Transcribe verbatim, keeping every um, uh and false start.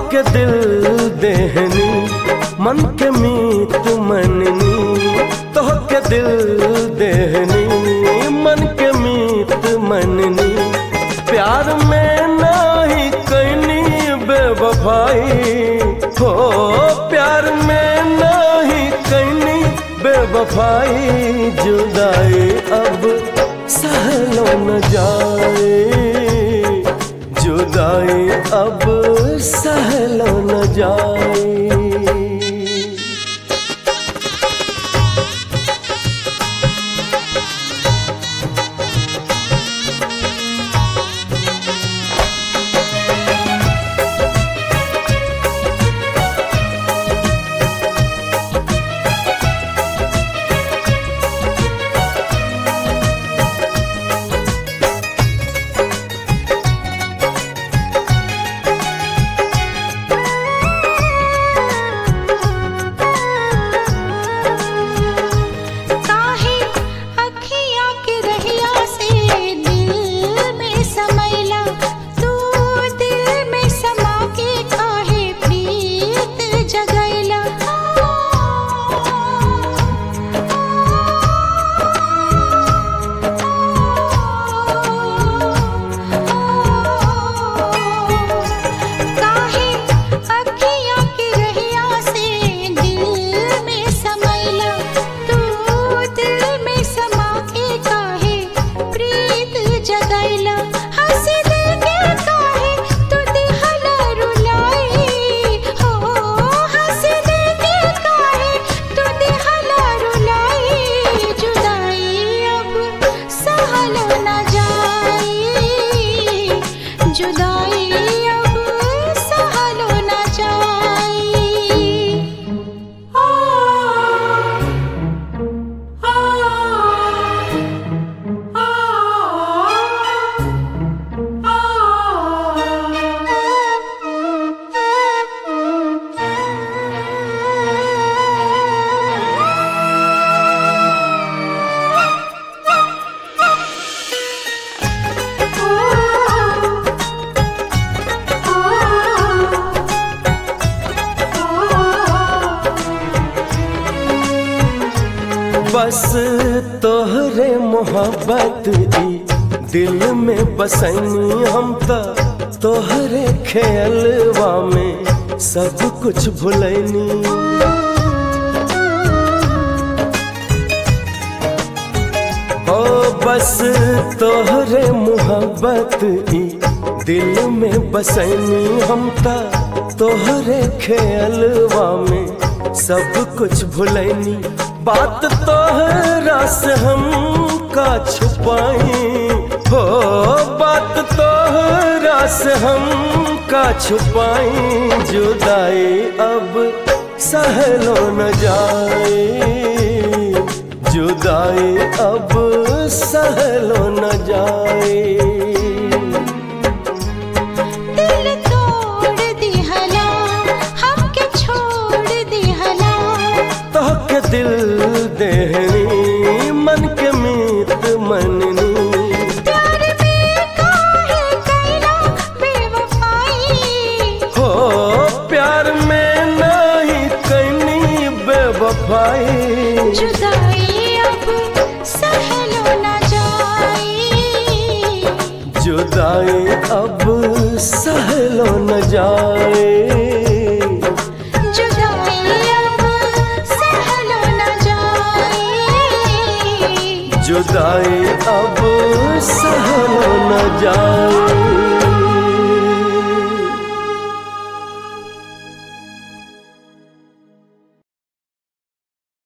के दिल देहनी मन के मीत मननी, तो के दिल देहनी मन के मीत मननी। प्यार में नाही कैनी बेवफाई हो, प्यार में नाही कैनी बेवफाई। जुदाई अब सहलो न जाए, जुदाई अब सहलो न जाए। बस तोहरे मोहब्बत ई दिल में बसनी, हम तो तोहरे ख्यालवा में सब कुछ भुलैनी। ओ बस तोहरे मोहब्बत ई दिल में बसनी, हम तो तोहरे ख्यालवा में सब कुछ भुलैनी। बात तोहरा से हम का छुपाई हो, बात तोहरा से हम का छुपाई। जुदाई अब सहलो न जाए, जुदाई अब सहलो न जाए। दिल देहनी मन के मीत मननी, प्यार में काहे कैला बेवफाई हो, प्यार में नहीं कैनी बेवफाई। जुदाई अब सहलो न जाए, जुदाई अब सहलो न जाए। जुदाई अब सहलो न जाए।